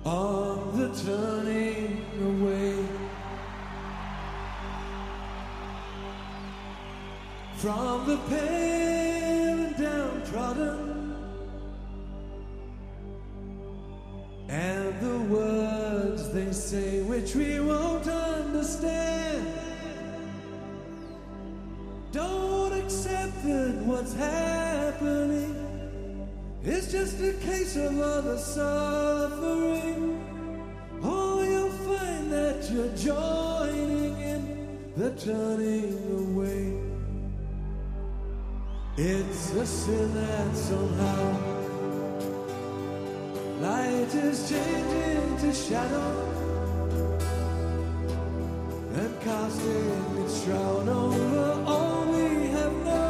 on the turning away from the pale and downtrodden, and the words they say which we won't understand. Don't accept that what's happening it's just a case of other suffering. Oh, you'll find that you're joining in the turning away. It's a sin that somehow light is changing to shadow and casting its shroud over all we have known.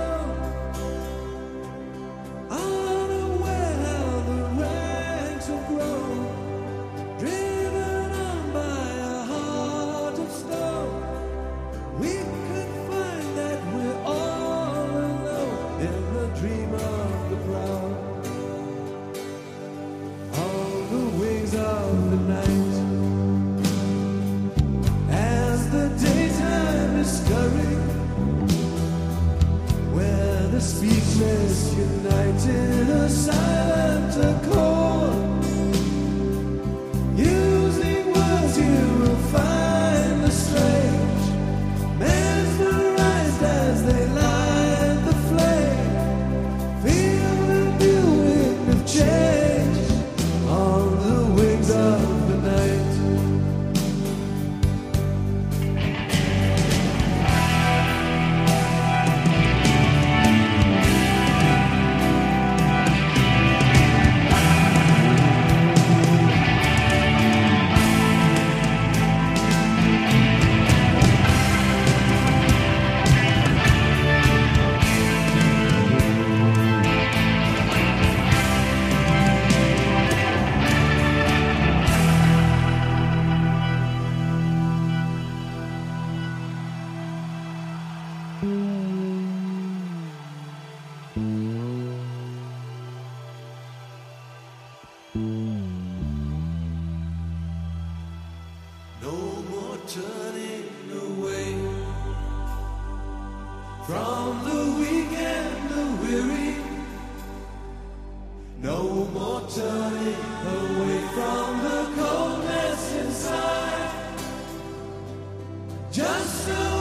Speechless, united, a silent accord. Using words you will find the strange, mesmerized as they light the flame. Feel the new wind of change on the wings of the night. No more turning away from the weak and the weary. No more turning away from the coldness inside. Just